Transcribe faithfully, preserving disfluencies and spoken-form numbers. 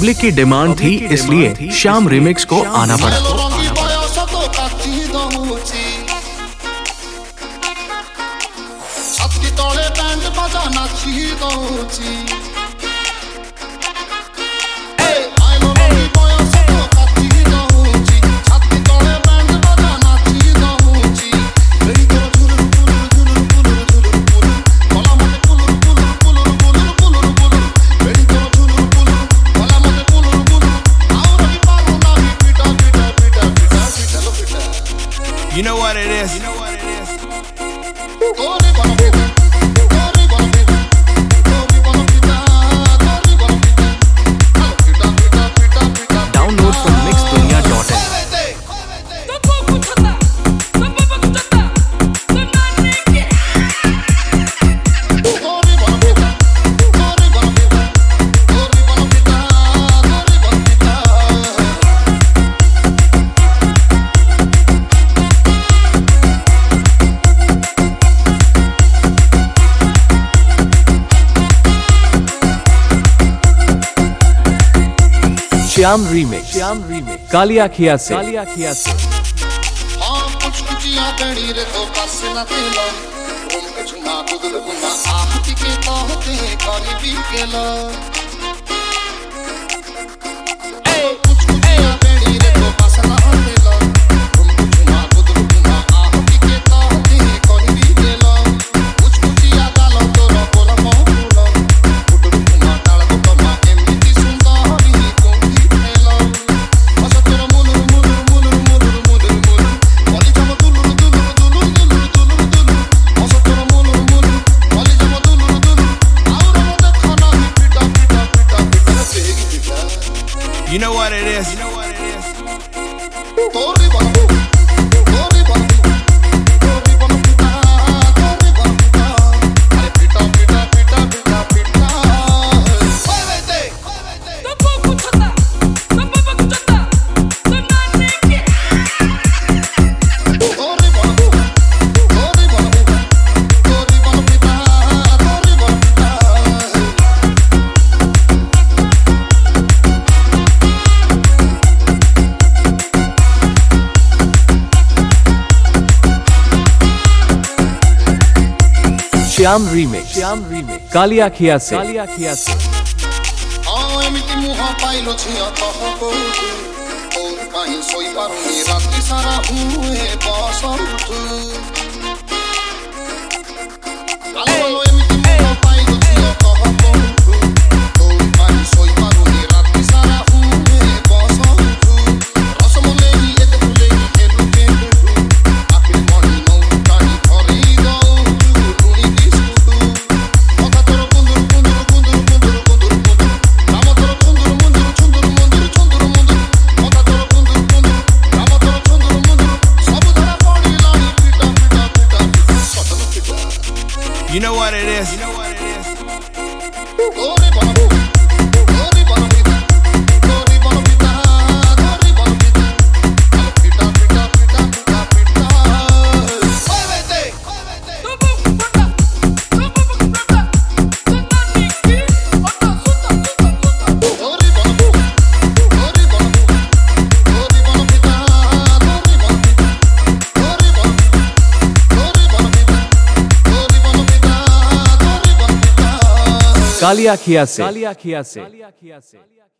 Public की demand थी, इसलिए श्याम रीमिक्स को आना पड़ा। You know what it is. You know what it is. Download from mix dunia dot in. Shyam remix, Shyam remix, Kaliya खिया से, कालिया खिया से। हाँ कुछ कुचिया बेड़ी रे तो पास ना तेला, तुम कुछ ना कुदल कुना आती के ताहते करी भी केला। ए कुछ कुचिया बेड़ी रे तो पास ना तेला, तुम कुछ ना कुदल कुना आती के ताहते करी भी केला। कुछ कुचिया डालो तो रोला मोहला, कुदल कुना डाल तो कमा एमती सुंदरी You know what it is. You know what it is. Shyam remix, Shyam remix, Kaliya खिया से, कालिया खिया से। हाँ एमिति मुहा पाइलो छिया तहको, और काहे सोई पारुनी राति सारा हुए बसंत। आलो एमिति मुहा पाइलो छिया तहको, और काहे सोई पारुनी राति सारा हुए बसंत। रसमलेई एते फुलेई खेलु खेलु, आखिर मणि नौ टाणी भरी दौ। You know what it is. You know what it is. Kaliya खिया से, कालिया खिया से, कालिया खिया से।